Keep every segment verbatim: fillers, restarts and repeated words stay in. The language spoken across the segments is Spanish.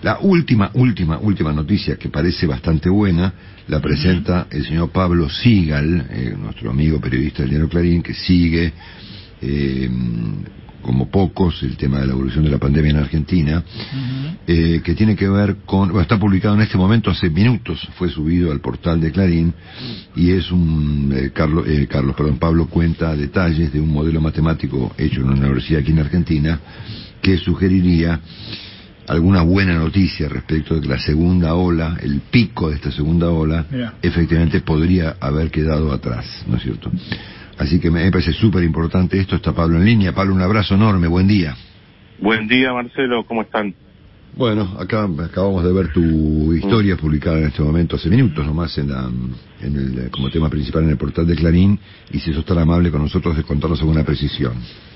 La última, última, última noticia que parece bastante buena la presenta el señor Pablo Sigal, eh, nuestro amigo periodista del diario Clarín, que sigue eh, como pocos el tema de la evolución de la pandemia en Argentina, uh-huh. eh, que tiene que ver con, bueno, está publicado en este momento, hace minutos fue subido al portal de Clarín, y es un, eh, Carlos, eh, Carlos, perdón, Pablo cuenta detalles de un modelo matemático hecho en una universidad aquí en Argentina, que sugeriría alguna buena noticia respecto de que la segunda ola, el pico de esta segunda ola, yeah. efectivamente podría haber quedado atrás, ¿no es cierto? Así que me parece súper importante esto. Está Pablo en línea. Pablo, un abrazo enorme, buen día. Buen día, Marcelo, ¿cómo están? Bueno, acá acabamos de ver tu historia mm. publicada en este momento, hace minutos nomás, en la, en el, como tema principal en el portal de Clarín, y si sos tan amable con nosotros de contarnos alguna precisión.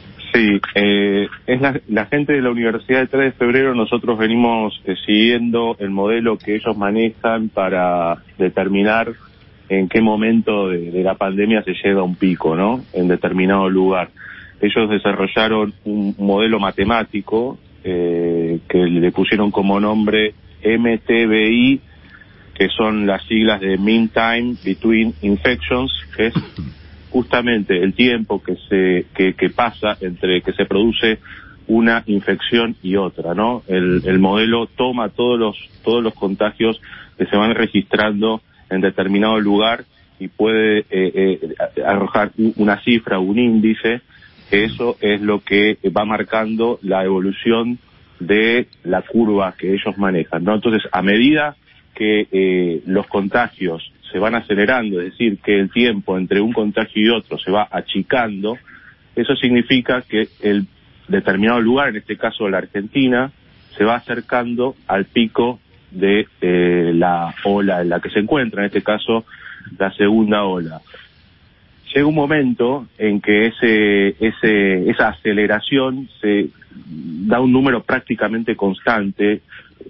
Sí, eh, es la, la gente de la Universidad del tres de febrero, nosotros venimos eh, siguiendo el modelo que ellos manejan para determinar en qué momento de, de la pandemia se llega a un pico, ¿no? En determinado lugar. Ellos desarrollaron un modelo matemático eh, que le pusieron como nombre M T B I, que son las siglas de Mean Time Between Infections, que es justamente el tiempo que se que, que pasa entre que se produce una infección y otra, ¿no? El, el modelo toma todos los todos los contagios que se van registrando en determinado lugar y puede eh, eh, arrojar una cifra, un índice, que eso es lo que va marcando la evolución de la curva que ellos manejan, ¿no? Entonces, a medida que eh, los contagios se van acelerando, es decir, que el tiempo entre un contagio y otro se va achicando, eso significa que el determinado lugar, en este caso la Argentina, se va acercando al pico de eh, la ola en la que se encuentra, en este caso la segunda ola. Llega un momento en que ese, ese, esa aceleración se da un número prácticamente constante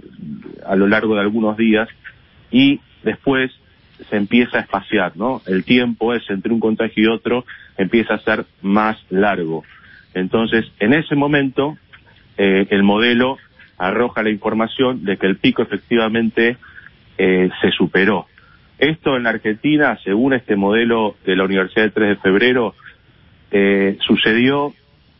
a lo largo de algunos días y después se empieza a espaciar, ¿no? El tiempo es entre un contagio y otro empieza a ser más largo. Entonces, en ese momento, eh, el modelo arroja la información de que el pico efectivamente eh, se superó. Esto en la Argentina, según este modelo de la Universidad del tres de febrero, eh, sucedió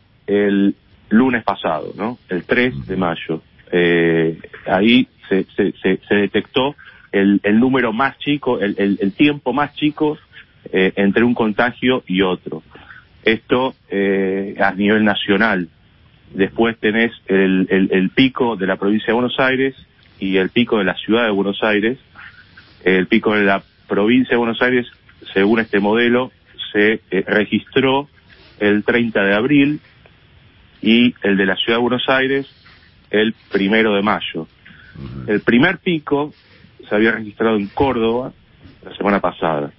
el lunes pasado, ¿no? El tres de mayo. Eh, ahí se, se, se, se detectó el, el número más chico, el, el, el tiempo más chico eh, entre un contagio y otro. Esto eh, a nivel nacional. Después tenés el, el, el pico de la provincia de Buenos Aires y el pico de la ciudad de Buenos Aires. El pico de la provincia de Buenos Aires, según este modelo, se eh, registró el treinta de abril y el de la ciudad de Buenos Aires el primero de mayo. El primer pico se había registrado en Córdoba la semana pasada.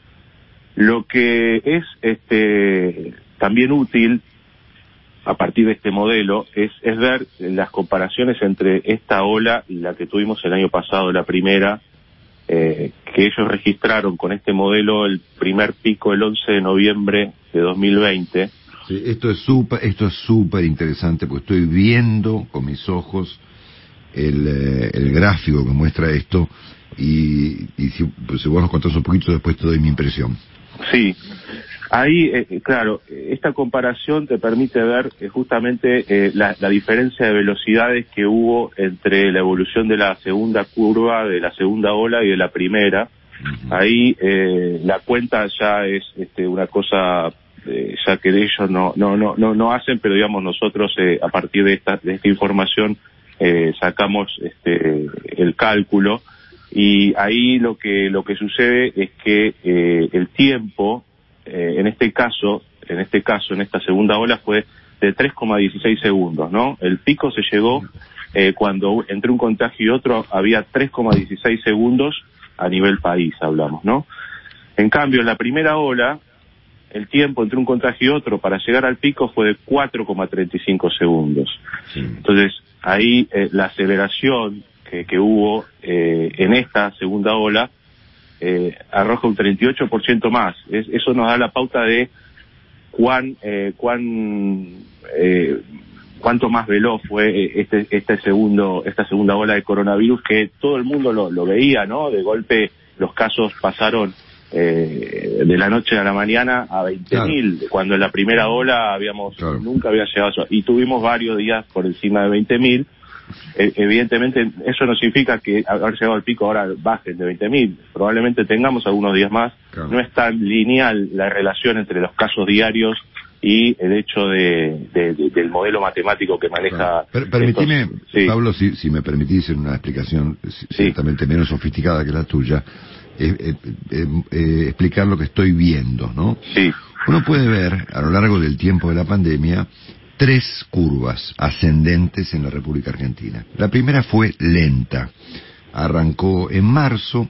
Lo que es este también útil a partir de este modelo es, es ver las comparaciones entre esta ola y la que tuvimos el año pasado, la primera, eh, que ellos registraron con este modelo el primer pico el once de noviembre de dos mil veinte. Sí, esto es súper esto es súper interesante porque estoy viendo con mis ojos el, eh, el gráfico que muestra esto y, y si, pues, si vos nos contás un poquito después te doy mi impresión. Sí, ahí, eh, claro, esta comparación te permite ver eh, justamente eh, la, la diferencia de velocidades que hubo entre la evolución de la segunda curva, de la segunda ola y de la primera. Uh-huh. Ahí eh, la cuenta ya es este, una cosa eh, ya que de ellos no no no no no hacen, pero digamos nosotros eh, a partir de esta de esta información eh, sacamos este el cálculo. Y ahí lo que lo que sucede es que eh, el tiempo, eh, en este caso, en este caso, en esta segunda ola fue de tres coma dieciséis segundos, ¿no? El pico se llegó eh, cuando entre un contagio y otro había tres coma dieciséis segundos a nivel país, hablamos, ¿no? En cambio, en la primera ola, el tiempo entre un contagio y otro para llegar al pico fue de cuatro coma treinta y cinco segundos. Sí. Entonces, ahí eh, la aceleración que, que hubo eh, en esta segunda ola eh, arroja un treinta y ocho por ciento más. Es, eso nos da la pauta de cuán, eh, cuán eh, cuánto más veloz fue este este segundo esta segunda ola de coronavirus, que todo el mundo lo, lo veía, ¿no? De golpe los casos pasaron eh, de la noche a la mañana a veinte mil, claro. Cuando en la primera ola habíamos claro. nunca había llegado a eso, y tuvimos varios días por encima de veinte mil. Eh, evidentemente eso no significa que haber llegado al pico ahora bajen de veinte mil, probablemente tengamos algunos días más, claro. No es tan lineal la relación entre los casos diarios y el hecho de, de, de del modelo matemático que maneja. Claro. Per, permitime, estos, sí. Pablo, si, si me permitís en una explicación sí. ciertamente menos sofisticada que la tuya, eh, eh, eh, eh, explicar lo que estoy viendo, ¿no? Sí. Uno puede ver a lo largo del tiempo de la pandemia tres curvas ascendentes en la República Argentina. La primera fue lenta, arrancó en marzo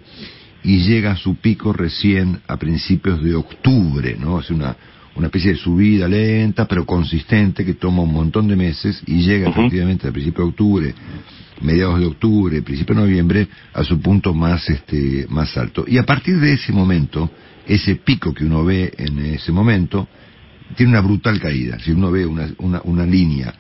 y llega a su pico recién a principios de octubre, ¿no? Es una una especie de subida lenta pero consistente que toma un montón de meses y llega uh-huh. efectivamente a principios de octubre, mediados de octubre, principio de noviembre, a su punto más este más alto. Y a partir de ese momento, ese pico que uno ve en ese momento tiene una brutal caída. Si uno ve una una, una línea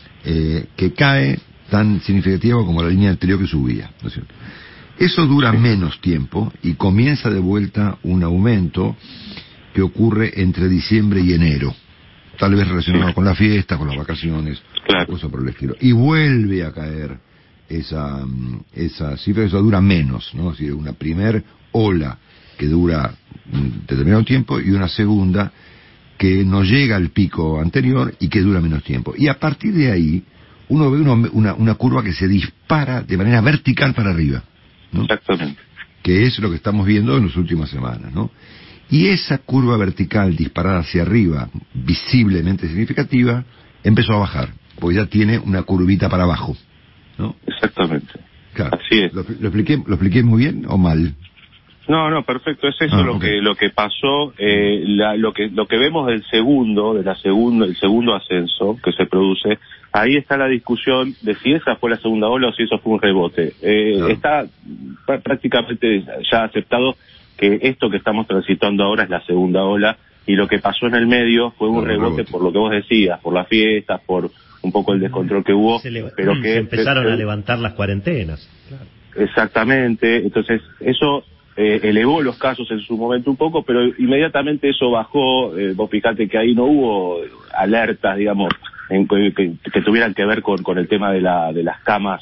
eh, que cae tan significativa como la línea anterior que subía, ¿no es cierto? Eso dura menos tiempo y comienza de vuelta un aumento que ocurre entre diciembre y enero, tal vez relacionado sí. con la fiesta, con las vacaciones, claro. cosas por el estilo, y vuelve a caer esa esa cifra. Eso dura menos, ¿no? Es decir, una primer ola que dura un determinado tiempo y una segunda que no llega al pico anterior y que dura menos tiempo. Y a partir de ahí uno ve uno, una, una curva que se dispara de manera vertical para arriba, ¿no? Exactamente. Que es lo que estamos viendo en las últimas semanas, ¿no? Y esa curva vertical disparada hacia arriba, visiblemente significativa, empezó a bajar, porque ya tiene una curvita para abajo, ¿no? Exactamente. Claro. Así es. ¿Lo, lo expliqué, lo expliqué muy bien o mal? No, no, perfecto. Es eso ah, lo okay. que lo que pasó. Eh, la, lo que lo que vemos del segundo, de la segunda, el segundo ascenso que se produce. Ahí está la discusión de si esa fue la segunda ola o si eso fue un rebote. Eh, claro. Está prácticamente ya aceptado que esto que estamos transitando ahora es la segunda ola, y lo que pasó en el medio fue un rebote, rebote por lo que vos decías, por las fiestas, por un poco el descontrol que hubo, se le, pero que se empezaron que, a levantar las cuarentenas. Claro. Exactamente, entonces eso eh, elevó los casos en su momento un poco, pero inmediatamente eso bajó. Eh, vos fijate que ahí no hubo alertas, digamos, en, que, que, que tuvieran que ver con, con el tema de la de las camas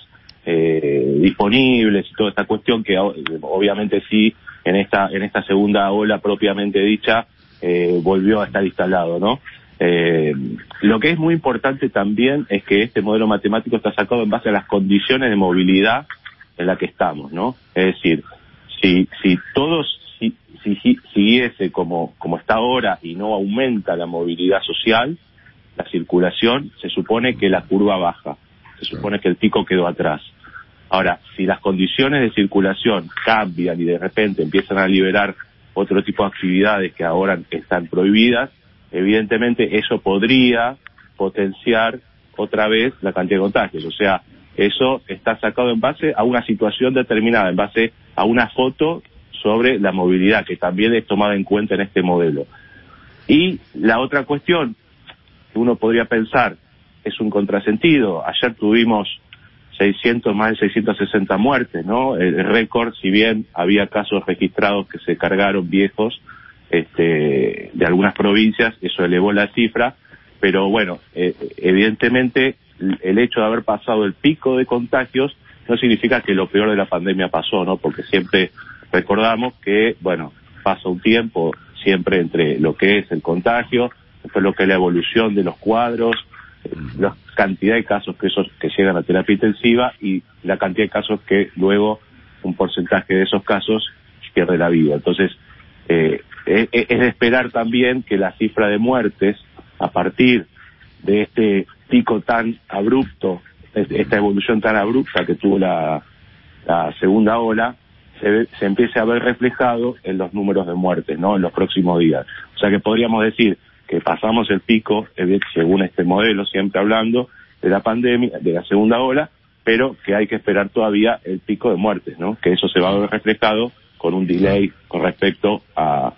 eh, disponibles y toda esta cuestión, que obviamente sí en esta en esta segunda ola propiamente dicha eh, volvió a estar instalado, ¿no? Eh, lo que es muy importante también es que este modelo matemático está sacado en base a las condiciones de movilidad en la que estamos, ¿no? Es decir, si si todos si, si, si siguiese como como está ahora y no aumenta la movilidad social, la circulación, se supone que la curva baja, se supone que el pico quedó atrás. Ahora, si las condiciones de circulación cambian y de repente empiezan a liberar otro tipo de actividades que ahora están prohibidas, evidentemente eso podría potenciar otra vez la cantidad de contagios. O sea, eso está sacado en base a una situación determinada, en base a una foto sobre la movilidad, que también es tomada en cuenta en este modelo. Y la otra cuestión que uno podría pensar es un contrasentido. Ayer tuvimos seiscientos, más de seiscientas sesenta muertes, ¿no? El récord, si bien había casos registrados que se cargaron viejos, este, de algunas provincias, eso elevó la cifra, pero bueno, eh, evidentemente el hecho de haber pasado el pico de contagios no significa que lo peor de la pandemia pasó, ¿no? Porque siempre recordamos que, bueno, pasa un tiempo siempre entre lo que es el contagio, después lo que es la evolución de los cuadros, la cantidad de casos que esos que llegan a terapia intensiva y la cantidad de casos que luego un porcentaje de esos casos pierde la vida. Entonces, eh, es, es de esperar también que la cifra de muertes, a partir de este pico tan abrupto, esta evolución tan abrupta que tuvo la, la segunda ola, se, se empiece a ver reflejado en los números de muertes, ¿no? En los próximos días. O sea que podríamos decir que pasamos el pico, según este modelo, siempre hablando de la pandemia, de la segunda ola, pero que hay que esperar todavía el pico de muertes, ¿no? Que eso se va a ver reflejado con un delay con respecto a,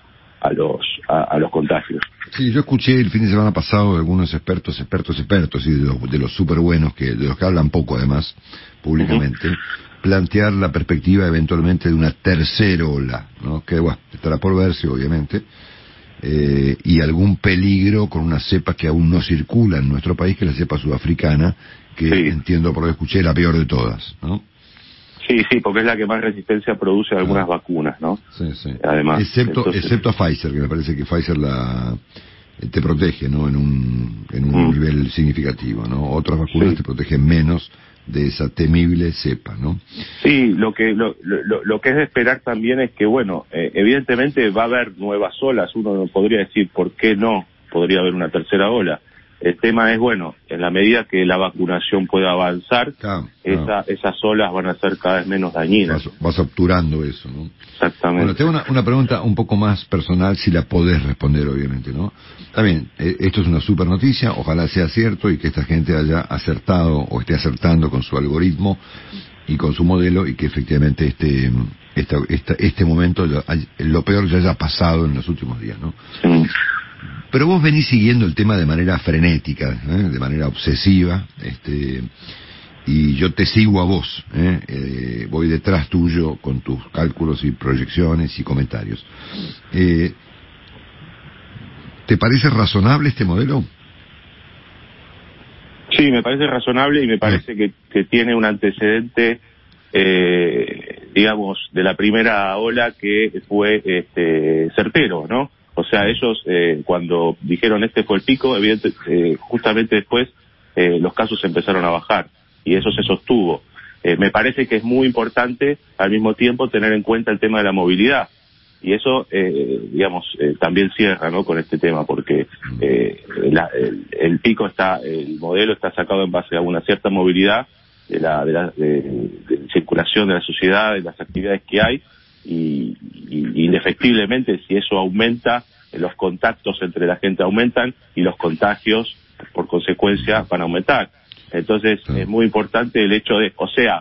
a los a, a los contagios. Sí, yo escuché el fin de semana pasado de algunos expertos, expertos, expertos, y de los, de los súper buenos, que, de los que hablan poco además, públicamente, uh-huh. plantear la perspectiva eventualmente de una tercera ola, ¿no? Que bueno, estará por verse obviamente, eh, y algún peligro con una cepa que aún no circula en nuestro país, que es la cepa sudafricana, que sí. entiendo por lo que escuché, la peor de todas, ¿no? Sí, sí, porque es la que más resistencia produce a algunas ah. vacunas, ¿no? Sí, sí. Además, excepto, entonces... excepto a Pfizer, que me parece que Pfizer la te protege, ¿no? En un en un mm. nivel significativo, ¿no? Otras vacunas sí. te protegen menos de esa temible cepa, ¿no? Sí, lo que lo, lo, lo que es de esperar también es que, bueno, eh, evidentemente va a haber nuevas olas. Uno podría decir, ¿por qué no podría haber una tercera ola? El tema es, bueno, en la medida que la vacunación pueda avanzar, claro, esa, claro. esas olas van a ser cada vez menos dañinas. Vas, vas obturando eso, ¿no? Exactamente. Bueno, tengo una, una pregunta un poco más personal, si la podés responder, obviamente, ¿no? También, eh, esto es una super noticia, ojalá sea cierto y que esta gente haya acertado o esté acertando con su algoritmo y con su modelo y que efectivamente este esta, esta, este momento, lo peor ya haya pasado en los últimos días, ¿no? Sí. Pero vos venís siguiendo el tema de manera frenética, ¿eh? de manera obsesiva, este, y yo te sigo a vos, ¿eh? Eh, voy detrás tuyo con tus cálculos y proyecciones y comentarios. Eh, ¿Te parece razonable este modelo? Sí, me parece razonable y me parece que, que tiene un antecedente, eh, digamos, de la primera ola que fue este, certero, ¿no? O sea, ellos eh, cuando dijeron este fue el pico, evidente, eh, justamente después eh, los casos empezaron a bajar y eso se sostuvo. Eh, me parece que es muy importante al mismo tiempo tener en cuenta el tema de la movilidad y eso, eh, digamos, eh, también cierra, ¿no? Con este tema porque eh, la, el, el pico está, el modelo está sacado en base a una cierta movilidad de la, de la de, de circulación de la sociedad, de las actividades que hay. Y, y indefectiblemente si eso aumenta, los contactos entre la gente aumentan y los contagios por consecuencia van a aumentar. Entonces sí. es muy importante el hecho de, o sea,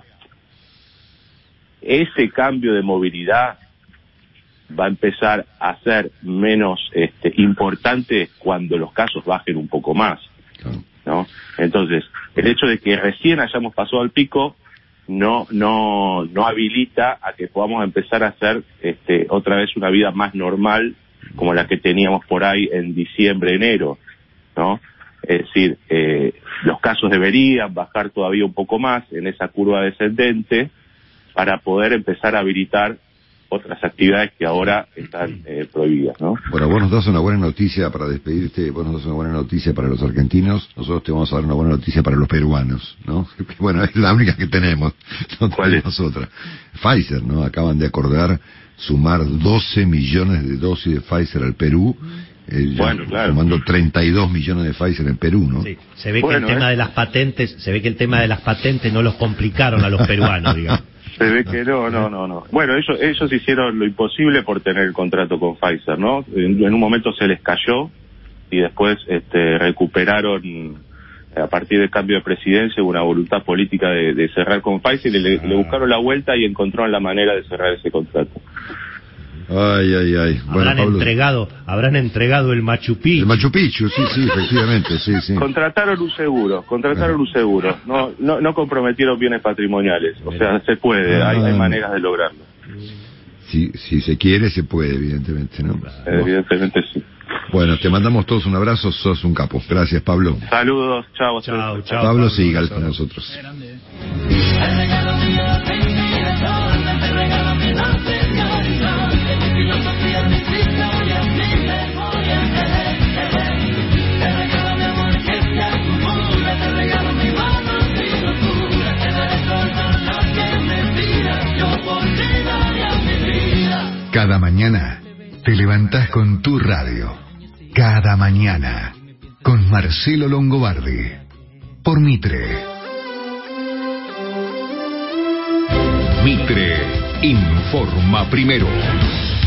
ese cambio de movilidad va a empezar a ser menos este, importante cuando los casos bajen un poco más, ¿no? Entonces, el hecho de que recién hayamos pasado al pico no no no habilita a que podamos empezar a hacer este otra vez una vida más normal como la que teníamos por ahí en diciembre, enero, ¿no? Es decir, eh, los casos deberían bajar todavía un poco más en esa curva descendente para poder empezar a habilitar otras actividades que ahora están eh, prohibidas, ¿no? Bueno, vos nos das una buena noticia para despedirte, vos nos das una buena noticia para los argentinos, nosotros te vamos a dar una buena noticia para los peruanos, ¿no? Bueno, es la única que tenemos, no tenemos otra. Pfizer, ¿no? Acaban de acordar sumar doce millones de dosis de Pfizer al Perú, eh, bueno, claro. sumando treinta y dos millones de Pfizer en Perú, ¿no? Sí, se ve bueno, que el tema eh. de las patentes, se ve que el tema de las patentes no los complicaron a los peruanos, digamos. Se ve que no, no, no, no. Bueno, ellos, ellos hicieron lo imposible por tener el contrato con Pfizer, ¿no? En, en un momento se les cayó y después este, recuperaron a partir del cambio de presidencia una voluntad política de, de cerrar con Pfizer y le, le buscaron la vuelta y encontraron la manera de cerrar ese contrato. Ay, ay, ay. Bueno, habrán Pablo... entregado, habrán entregado el Machu Picchu. El Machu Picchu, sí, sí, efectivamente, sí, sí. Contrataron un seguro, contrataron un seguro. No, no, no comprometieron bienes patrimoniales. O sea, se puede, hay, hay maneras de lograrlo. Si, si se quiere, se puede, evidentemente, ¿no? Evidentemente sí. Bueno, te mandamos todos un abrazo, sos un capo. Gracias, Pablo. Saludos, chao. Chao, chao. Pablo Sigal con nosotros. Cada mañana te levantás con tu radio. Cada mañana con Marcelo Longobardi por Mitre. Mitre informa primero.